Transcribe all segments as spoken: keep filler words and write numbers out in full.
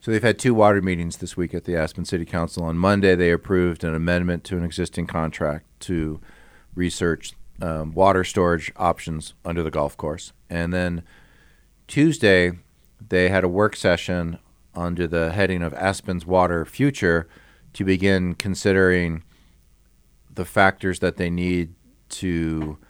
So they've had two water meetings this week at the Aspen City Council. On Monday, they approved an amendment to an existing contract to research um, water storage options under the golf course. And then Tuesday, they had a work session under the heading of Aspen's Water Future to begin considering the factors that they need to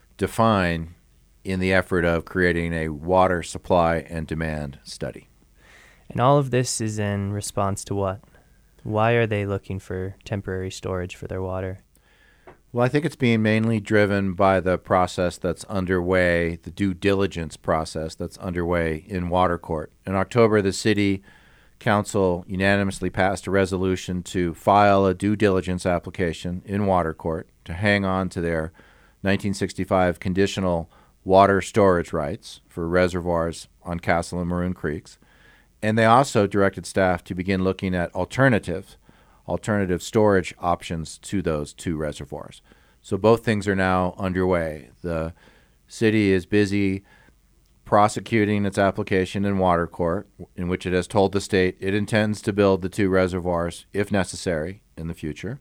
define in the effort of creating a water supply and demand study. And all of this is in response to what? Why are they looking for temporary storage for their water? Well, I think it's being mainly driven by the process that's underway, the due diligence process that's underway in Water Court. In October, the City Council unanimously passed a resolution to file a due diligence application in Water Court to hang on to their nineteen sixty-five conditional water storage rights for reservoirs on Castle and Maroon Creeks. And they also directed staff to begin looking at alternatives, alternative storage options to those two reservoirs. So both things are now underway. The city is busy prosecuting its application in Water Court, in which it has told the state it intends to build the two reservoirs, if necessary, in the future.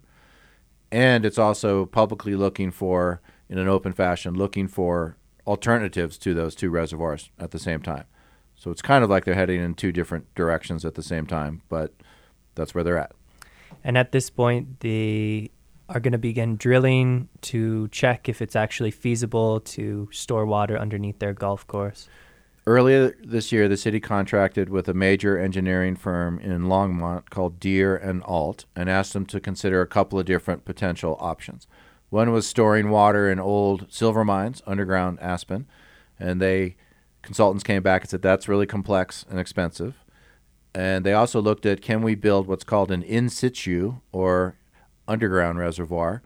And it's also publicly looking for, in an open fashion, looking for alternatives to those two reservoirs at the same time. So it's kind of like they're heading in two different directions at the same time, but that's where they're at. And at this point, they are going to begin drilling to check if it's actually feasible to store water underneath their golf course. Earlier this year, the city contracted with a major engineering firm in Longmont called Deere and Alt and asked them to consider a couple of different potential options. One was storing water in old silver mines underground Aspen, and they consultants came back and said that's really complex and expensive. And they also looked at, can we build what's called an in situ or underground reservoir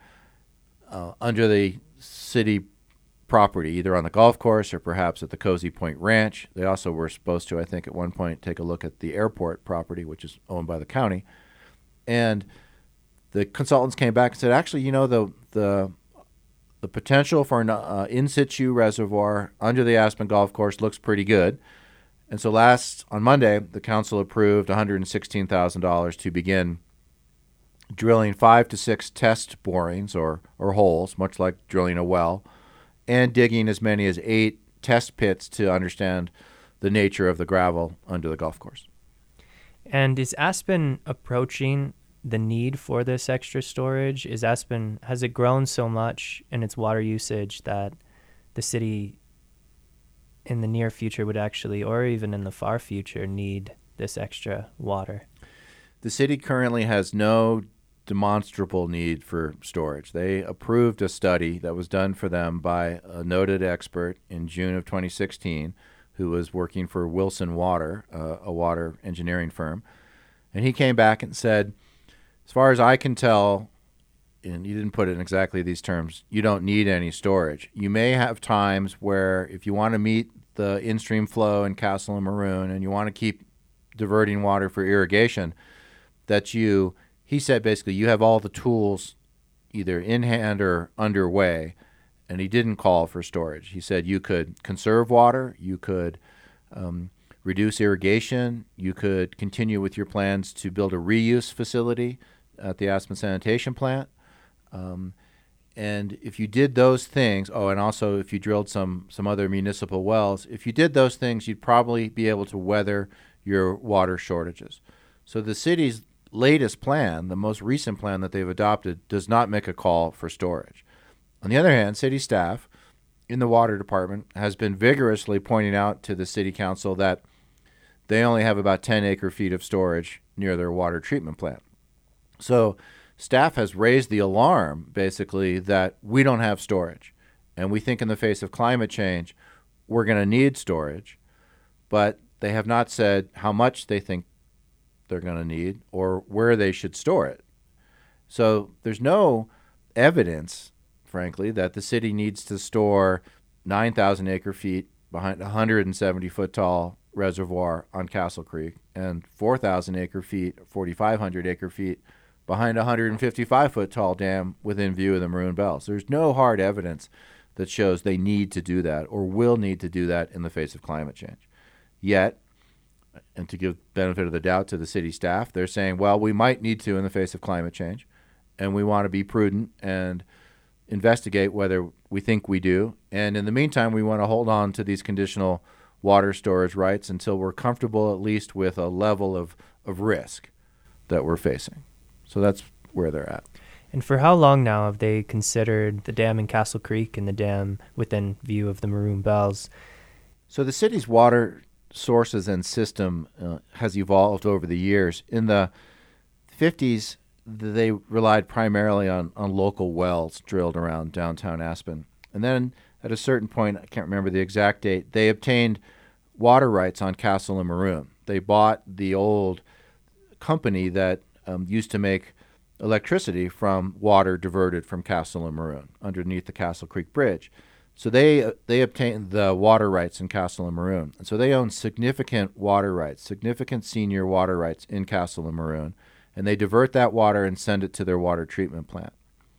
uh, under the city property, either on the golf course or perhaps at the Cozy Point Ranch. They also were supposed to, I think, at one point take a look at the airport property, which is owned by the county. And the consultants came back and said, actually, you know, the the the potential for an uh, in situ reservoir under the Aspen Golf Course looks pretty good. And so last, on Monday, the council approved one hundred sixteen thousand dollars to begin drilling five to six test borings or, or holes, much like drilling a well, and digging as many as eight test pits to understand the nature of the gravel under the golf course. And is Aspen approaching the need for this extra storage? Is Aspen, has it grown so much in its water usage that the city in the near future would actually, or even in the far future, need this extra water? The city currently has no demonstrable need for storage. They approved a study that was done for them by a noted expert in June of twenty sixteen who was working for Wilson Water, uh, a water engineering firm. And he came back and said, as far as I can tell, and he didn't put it in exactly these terms, you don't need any storage. You may have times where if you want to meet the in-stream flow in Castle and Maroon and you want to keep diverting water for irrigation, that you, he said basically you have all the tools either in hand or underway, and he didn't call for storage. He said you could conserve water, you could um, reduce irrigation, you could continue with your plans to build a reuse facility at the Aspen Sanitation Plant. Um, and if you did those things, oh, and also if you drilled some, some other municipal wells, if you did those things, you'd probably be able to weather your water shortages. So the city's latest plan, the most recent plan that they've adopted, does not make a call for storage. On the other hand, city staff in the water department has been vigorously pointing out to the city council that they only have about ten acre feet of storage near their water treatment plant. So staff has raised the alarm, basically, that we don't have storage. And we think in the face of climate change, we're going to need storage. But they have not said how much they think they're going to need or where they should store it. So there's no evidence, frankly, that the city needs to store nine thousand acre feet behind a one hundred seventy foot tall reservoir on Castle Creek and four thousand acre feet, forty-five hundred acre feet behind a one hundred fifty-five foot tall dam within view of the Maroon Bells. There's no hard evidence that shows they need to do that or will need to do that in the face of climate change. Yet, and to give benefit of the doubt to the city staff, they're saying, well, we might need to in the face of climate change, and we want to be prudent and investigate whether we think we do. And in the meantime, we want to hold on to these conditional water storage rights until we're comfortable at least with a level of, of risk that we're facing. So that's where they're at. And for how long now have they considered the dam in Castle Creek and the dam within view of the Maroon Bells? So the city's water sources and system uh, has evolved over the years. In the fifties, they relied primarily on, on local wells drilled around downtown Aspen. And then at a certain point, I can't remember the exact date, they obtained water rights on Castle and Maroon. They bought the old company that um, used to make electricity from water diverted from Castle and Maroon underneath the Castle Creek Bridge. So they uh, they obtained the water rights in Castle and Maroon. And so they own significant water rights, significant senior water rights in Castle and Maroon. And they divert that water and send it to their water treatment plant.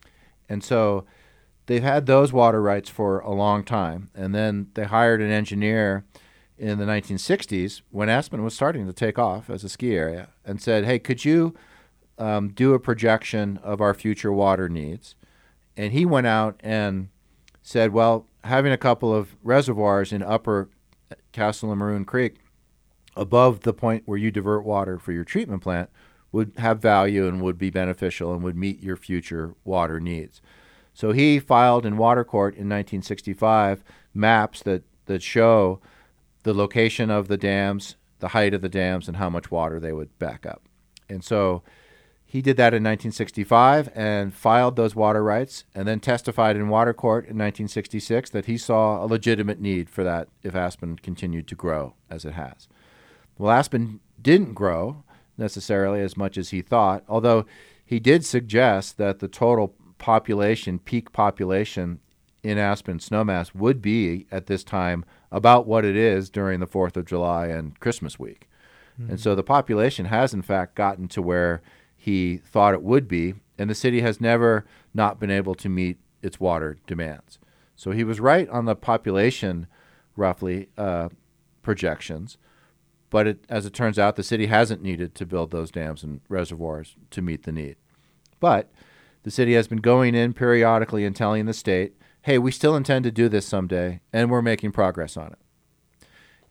And so they've had those water rights for a long time. And then they hired an engineer in the nineteen sixties when Aspen was starting to take off as a ski area and said, hey, could you um, do a projection of our future water needs? And he went out and said, well, having a couple of reservoirs in upper Castle and Maroon Creek above the point where you divert water for your treatment plant would have value and would be beneficial and would meet your future water needs. So he filed in Water Court in nineteen sixty-five maps that, that show the location of the dams, the height of the dams, and how much water they would back up. And so he did that in nineteen sixty-five and filed those water rights and then testified in Water Court in nineteen sixty-six that he saw a legitimate need for that if Aspen continued to grow as it has. Well, Aspen didn't grow necessarily as much as he thought, although he did suggest that the total population, peak population in Aspen Snowmass would be at this time about what it is during the fourth of July and Christmas week. Mm-hmm. And so the population has in fact gotten to where he thought it would be, and the city has never not been able to meet its water demands. So he was right on the population, roughly, uh, projections, but it, as it turns out, the city hasn't needed to build those dams and reservoirs to meet the need. But the city has been going in periodically and telling the state, hey, we still intend to do this someday, and we're making progress on it.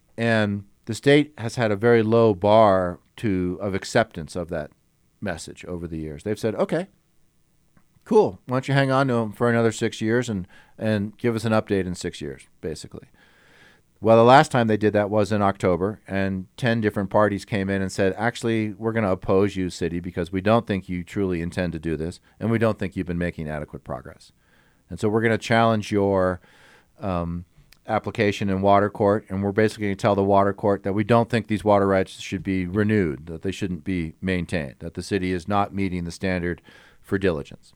And the state has had a very low bar to of acceptance of that message over the years. They've said, okay, cool. Why don't you hang on to them for another six years and, and give us an update in six years, basically. Well, the last time they did that was in October, and ten different parties came in and said, actually, we're going to oppose you, city, because we don't think you truly intend to do this, and we don't think you've been making adequate progress. And so we're going to challenge your um, application in Water Court, and we're basically going to tell the Water Court that we don't think these water rights should be renewed, that they shouldn't be maintained, that the city is not meeting the standard for diligence.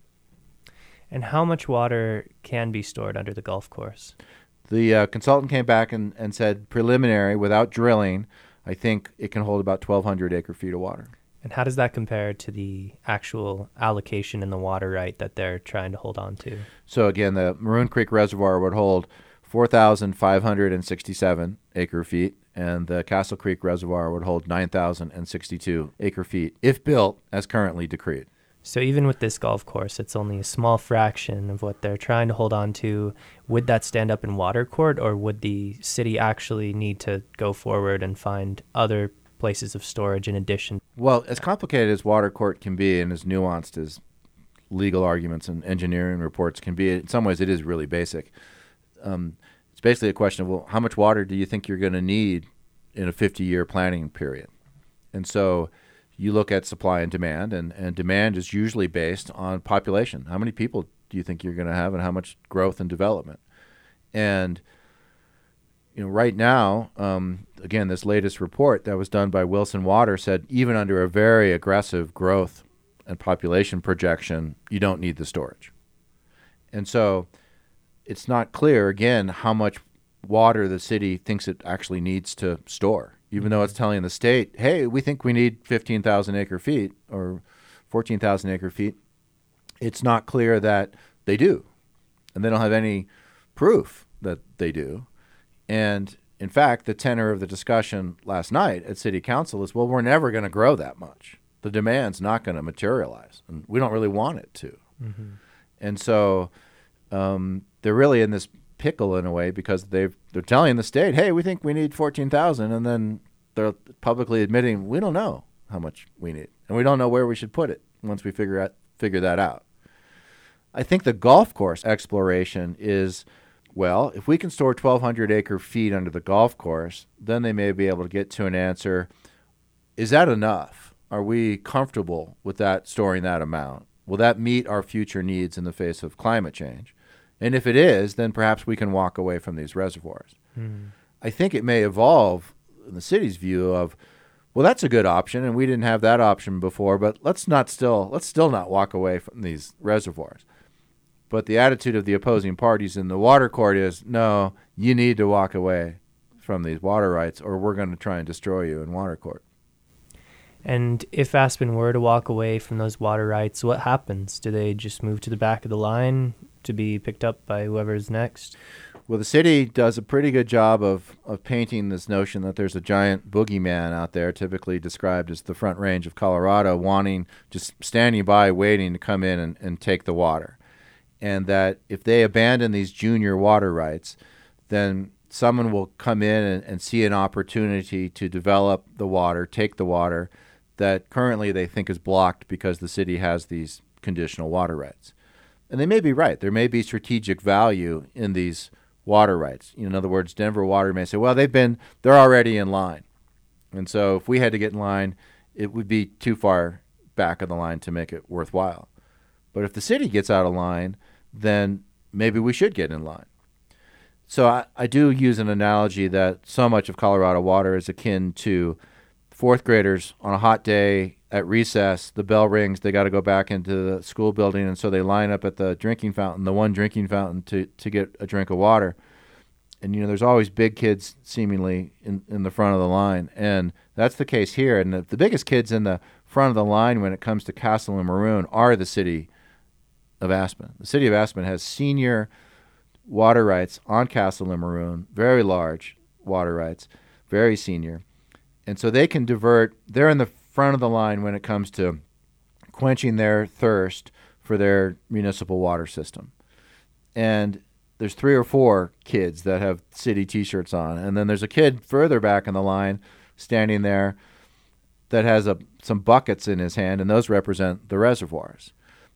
And how much water can be stored under the golf course? The uh, consultant came back and, and said preliminary, without drilling, I think it can hold about twelve hundred acre feet of water. And how does that compare to the actual allocation in the water right that they're trying to hold on to? So again, the Maroon Creek Reservoir would hold four thousand five hundred sixty-seven acre feet, and the Castle Creek Reservoir would hold nine thousand sixty-two acre feet, if built as currently decreed. So even with this golf course, it's only a small fraction of what they're trying to hold on to. Would that stand up in Water Court, or would the city actually need to go forward and find other places of storage in addition? Well, as complicated as Water Court can be and as nuanced as legal arguments and engineering reports can be, in some ways it is really basic. Um, it's basically a question of, well, how much water do you think you're going to need in a fifty-year planning period? And so you look at supply and demand, and, and demand is usually based on population. How many people do you think you're going to have, and how much growth and development? And you know, right now, um, again, this latest report that was done by Wilson Water said even under a very aggressive growth and population projection, you don't need the storage. And so it's not clear, again, how much water the city thinks it actually needs to store, even though it's telling the state, hey, we think we need fifteen thousand acre feet or fourteen thousand acre feet. It's not clear that they do, and they don't have any proof that they do. And in fact, the tenor of the discussion last night at City Council is, well, we're never going to grow that much. The demand's not going to materialize, and we don't really want it to. Mm-hmm. And so um, they're really in this pickle in a way because they've, they're telling the state, hey, we think we need fourteen thousand, and then they're publicly admitting we don't know how much we need, and we don't know where we should put it once we figure out figure that out. I think the golf course exploration is, well, if we can store twelve hundred acre feet under the golf course, then they may be able to get to an answer. Is that enough? Are we comfortable with that, storing that amount? Will that meet our future needs in the face of climate change? And if it is, then perhaps we can walk away from these reservoirs. Mm. I think it may evolve in the city's view of, well, that's a good option, and we didn't have that option before, but let's not still let's still not walk away from these reservoirs. But the attitude of the opposing parties in the water court is, no, you need to walk away from these water rights, or we're going to try and destroy you in water court. And if Aspen were to walk away from those water rights, what happens? Do they just move to the back of the line to be picked up by whoever's next? Well, the city does a pretty good job of, of painting this notion that there's a giant boogeyman out there, typically described as the Front Range of Colorado, wanting, just standing by, waiting to come in and, and take the water. And that if they abandon these junior water rights, then someone will come in and, and see an opportunity to develop the water, take the water, that currently they think is blocked because the city has these conditional water rights. And they may be right. There may be strategic value in these water rights. In other words, Denver Water may say, well, they've been, they're already in line. And so if we had to get in line, it would be too far back of the line to make it worthwhile. But if the city gets out of line, then maybe we should get in line. So I, I do use an analogy that so much of Colorado water is akin to fourth graders on a hot day at recess. The bell rings, they got to go back into the school building, and so they line up at the drinking fountain, the one drinking fountain, to, to get a drink of water. And, you know, there's always big kids seemingly in, in the front of the line, and that's the case here. And the, the biggest kids in the front of the line when it comes to Castle and Maroon are the city of Aspen. The city of Aspen has senior water rights on Castle and Maroon, very large water rights, very senior. And so they can divert, they're in the front of the line when it comes to quenching their thirst for their municipal water system. And there's three or four kids that have city T-shirts on. And then there's a kid further back in the line standing there that has a, some buckets in his hand, and those represent the reservoirs.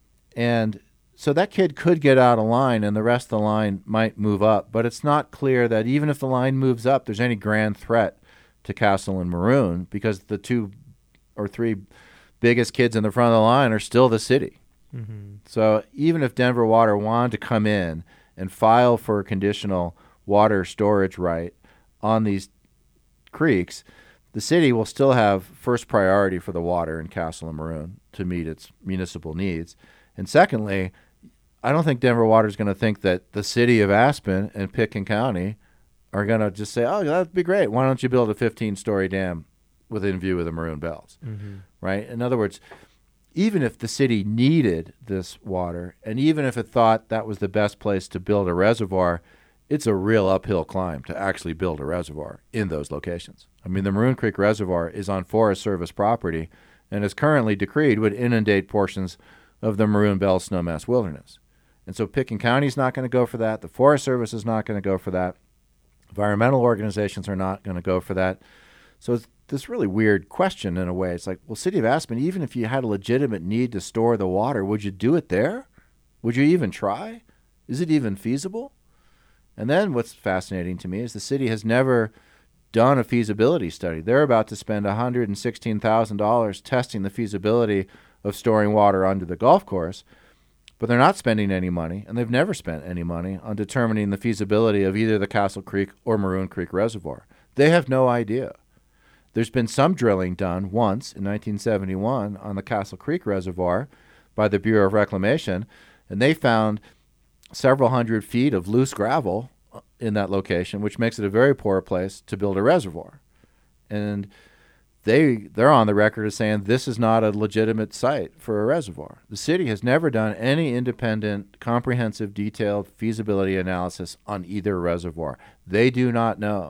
And so that kid could get out of line, and the rest of the line might move up. But it's not clear that even if the line moves up, there's any grand threat to Castle and Maroon, because the two or three biggest kids in the front of the line are still the city. Mm-hmm. So even if Denver Water wanted to come in and file for a conditional water storage right on these creeks, the city will still have first priority for the water in Castle and Maroon to meet its municipal needs. And secondly, I don't think Denver Water is going to think that the city of Aspen and Pitkin County are going to just say, oh, that'd be great. Why don't you build a fifteen-story dam within view of the Maroon Bells, mm-hmm. right? In other words, even if the city needed this water, and even if it thought that was the best place to build a reservoir, it's a real uphill climb to actually build a reservoir in those locations. I mean, the Maroon Creek Reservoir is on Forest Service property and is currently decreed would inundate portions of the Maroon Bell Snowmass Wilderness. And so Pitkin County's not going to go for that. The Forest Service is not going to go for that. Environmental organizations are not going to go for that. So it's this really weird question in a way. It's like, well, City of Aspen, even if you had a legitimate need to store the water, would you do it there? Would you even try? Is it even feasible? And then what's fascinating to me is the city has never done a feasibility study. They're about to spend one hundred sixteen thousand dollars testing the feasibility of storing water under the golf course, but they're not spending any money, and they've never spent any money on determining the feasibility of either the Castle Creek or Maroon Creek Reservoir. They have no idea. There's been some drilling done once in nineteen seventy-one on the Castle Creek Reservoir by the Bureau of Reclamation, and they found several hundred feet of loose gravel in that location, which makes it a very poor place to build a reservoir. And they, they're on the record as saying this is not a legitimate site for a reservoir. The city has never done any independent, comprehensive, detailed feasibility analysis on either reservoir. They do not know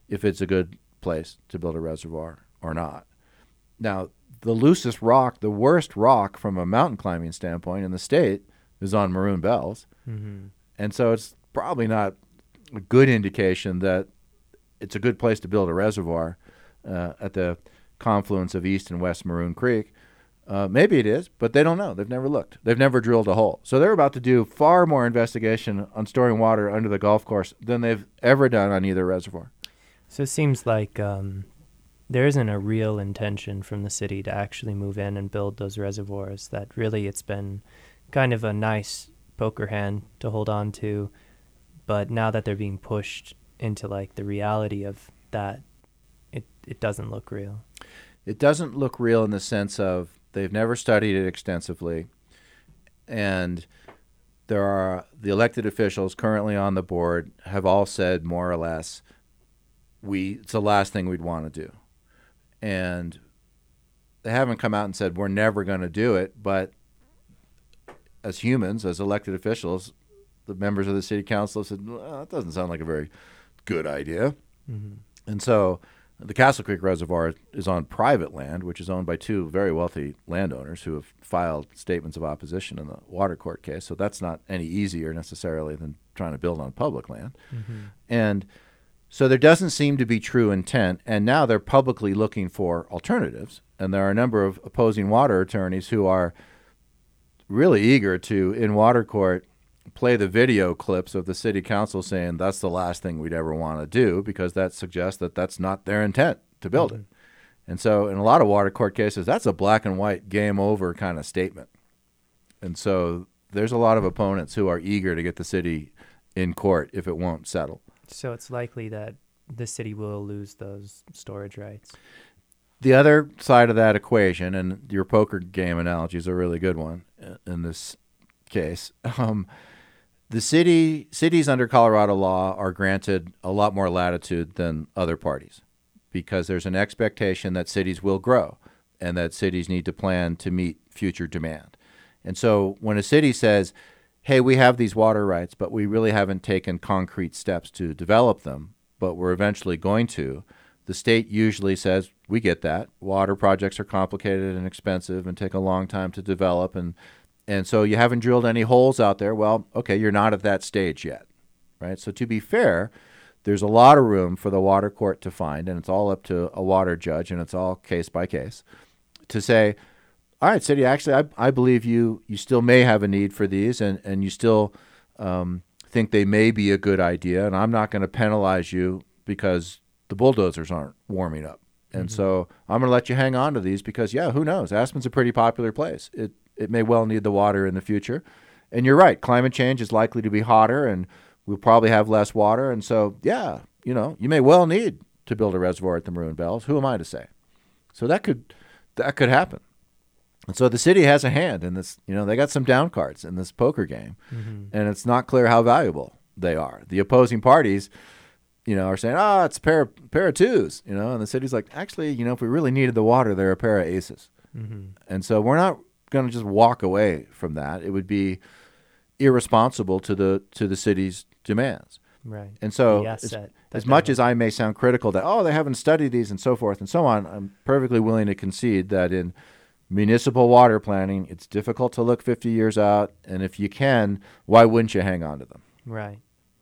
if it's a good place to build a reservoir or not. Now, the loosest rock, the worst rock from a mountain climbing standpoint in the state is on Maroon Bells. Mm-hmm. And so it's probably not a good indication that it's a good place to build a reservoir uh, at the confluence of East and West Maroon Creek. Uh, maybe it is, but they don't know. They've never looked. They've never drilled a hole. So they're about to do far more investigation on storing water under the golf course than they've ever done on either reservoir. So it seems like um, there isn't a real intention from the city to actually move in and build those reservoirs, that really it's been kind of a nice poker hand to hold on to. But now that they're being pushed into like the reality of that, it, it doesn't look real. It doesn't look real in the sense of they've never studied it extensively, and there are the elected officials currently on the board have all said more or less, we it's the last thing we'd want to do. And they haven't come out and said we're never going to do it, but as humans, as elected officials, the members of the city council said, well, that doesn't sound like a very good idea. Mm-hmm. And so the Castle Creek Reservoir is on private land, which is owned by two very wealthy landowners who have filed statements of opposition in the water court case. So that's not any easier necessarily than trying to build on public land. Mm-hmm. And so there doesn't seem to be true intent. And now they're publicly looking for alternatives. And there are a number of opposing water attorneys who are really eager to, in water court, play the video clips of the city council saying that's the last thing we'd ever want to do, because that suggests that that's not their intent to build Mm-hmm. it. And so in a lot of water court cases, that's a black and white game over kind of statement. And so there's a lot of opponents who are eager to get the city in court if it won't settle. So it's likely that the city will lose those storage rights. The other side of that equation, and your poker game analogy is a really good one in this case, um, the city cities under Colorado law are granted a lot more latitude than other parties, because there's an expectation that cities will grow and that cities need to plan to meet future demand. And so when a city says, hey, we have these water rights, but we really haven't taken concrete steps to develop them, but we're eventually going to, the state usually says, we get that. Water projects are complicated and expensive and take a long time to develop, and And so you haven't drilled any holes out there. Well, okay, you're not at that stage yet, right? So to be fair, there's a lot of room for the water court to find, and it's all up to a water judge, and it's all case by case, to say, all right, city, actually, I, I believe you you still may have a need for these, and, and you still um, think they may be a good idea, and I'm not going to penalize you because the bulldozers aren't warming up. And mm-hmm. so I'm going to let you hang on to these because, yeah, who knows? Aspen's a pretty popular place. It It may well need the water in the future. And you're right, climate change is likely to be hotter, and we'll probably have less water. And so, yeah, you know, you may well need to build a reservoir at the Maroon Bells. Who am I to say? So that could that could happen. And so the city has a hand in this. You know, they got some down cards in this poker game, Mm-hmm. and it's not clear how valuable they are. The opposing parties, you know, are saying, oh, it's a pair of, pair of twos, you know, and the city's like, actually, you know, if we really needed the water, they're a pair of aces. Mm-hmm. And so we're not going to just walk away from that. It would be irresponsible to the to the city's demands. Right. And so The as, asset that as they much have. as I may sound critical that, oh, they haven't studied these and so forth and so on, I'm perfectly willing to concede that in municipal water planning, it's difficult to look fifty years out. And if you can, why wouldn't you hang on to them? Right.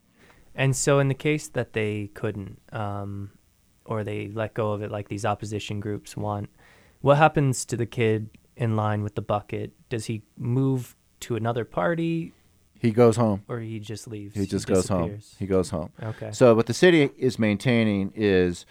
And so in the case that they couldn't, um, or they let go of it like these opposition groups want, what happens to the kid in line with the bucket? Does he move to another party, He goes home. or he just leaves? He just goes home. disappears? He goes home. Okay. So what the city is maintaining is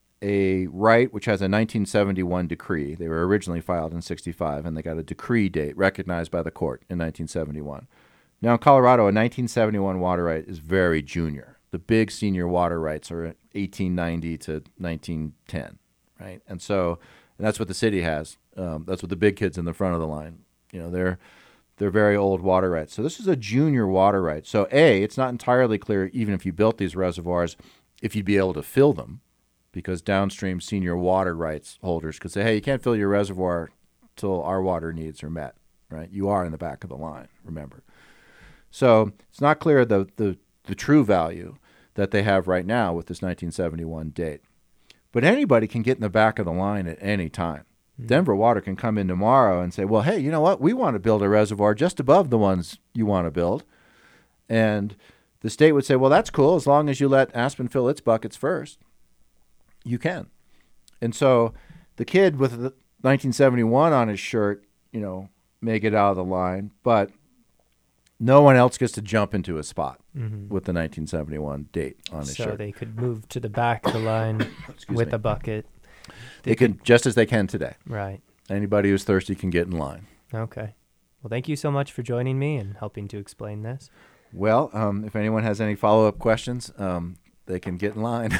a right which has a nineteen seventy-one decree. They were originally filed in sixty-five, and they got a decree date recognized by the court in nineteen seventy-one. Now in Colorado, a nineteen seventy-one water right is very junior. The big senior water rights are eighteen ninety to nineteen ten, right? And so and that's what the city has. Um, that's what the big kids in the front of the line, you know, they're they're very old water rights. So this is a junior water right. So A, it's not entirely clear, even if you built these reservoirs, if you'd be able to fill them, because downstream senior water rights holders could say, hey, you can't fill your reservoir till our water needs are met, right? You are in the back of the line, remember. So it's not clear the, the, the true value. that they have right now with this nineteen seventy-one date. But anybody can get in the back of the line at any time. Mm-hmm. Denver Water can come in tomorrow and say, well, hey, you know what? We want to build a reservoir just above the ones you want to build. And the state would say, well, that's cool. As long as you let Aspen fill its buckets first, you can. And so the kid with the nineteen seventy-one on his shirt, you know, may get out of the line, but no one else gets to jump into a spot mm-hmm. with the nineteen seventy-one date on his so shirt. So they could move to the back of the line with me. a bucket. They, they could, just as they can today. Right. Anybody who's thirsty can get in line. Okay. Well, thank you so much for joining me and helping to explain this. Well, um, if anyone has any follow-up questions, um, they can get in line.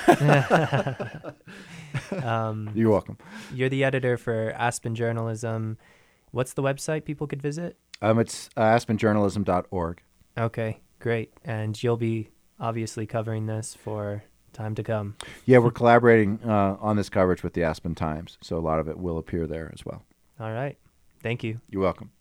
um, You're welcome. You're the editor for Aspen Journalism. What's the website people could visit? Um, it's uh, aspen journalism dot org. Okay, great. And you'll be obviously covering this for time to come. Yeah, we're collaborating uh, on this coverage with the Aspen Times, so a lot of it will appear there as well. All right. Thank you. You're welcome.